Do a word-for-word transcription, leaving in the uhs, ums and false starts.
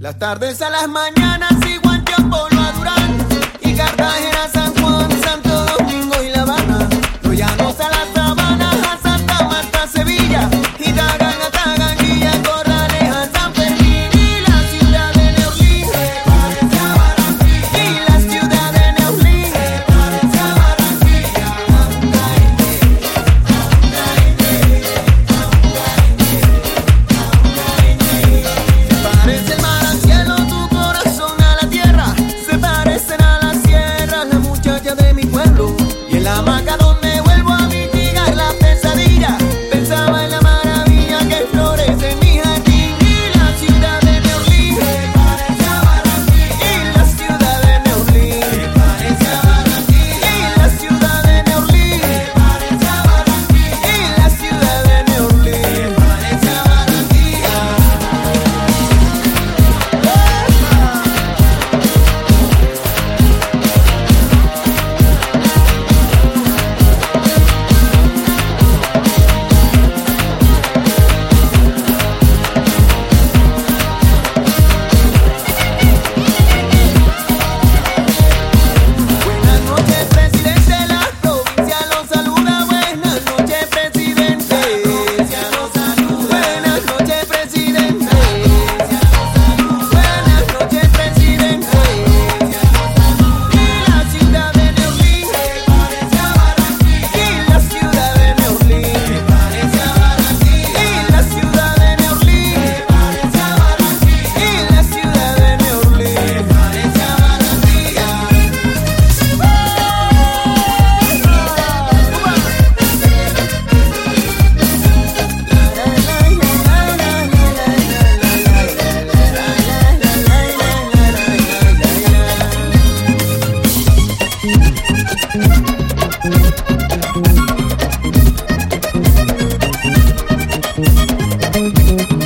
Las tardes a las mañanas igual que Apolo a Durán y Cartagena, San Juan, Santo Domingo y La Habana. Los llanos a las sabanas, a Santa Marta, Sevilla y Tagán a Taganguilla, Corrales a San Fermín y la ciudad de Neolín se parece a Barranquilla. Y la ciudad de Neolín se parece a Barranquilla. Se parece el mar al cielo, tu corazón a la tierra. Se parecen a las sierras las muchachas de mi pueblo. Y en la hamaca donde vuelvo a mitigar la pesadilla, pensaba en la maravilla que florece en mi jardín. Y la ciudad de Neolín se parece a Barranquilla. Y la ciudad de Neolín se parece a Barranquilla. Y la ciudad de Neolín se parece a Barranquilla. Y la ciudad de Neolín se parece a Barranquilla. Buenas noches, presidente, la provincia lo saluda. Buenas noches, presidente. Buenas noches, presidente. Buenas noches, presidente. Y la ciudad de Neolín se parece a Barranquilla. Y la ciudad de Neolín se parece a Barranquilla. Y la ciudad de Neolín se parece a Barranquilla. Y la ciudad de Neolín se parece a Barranquilla. Thank you.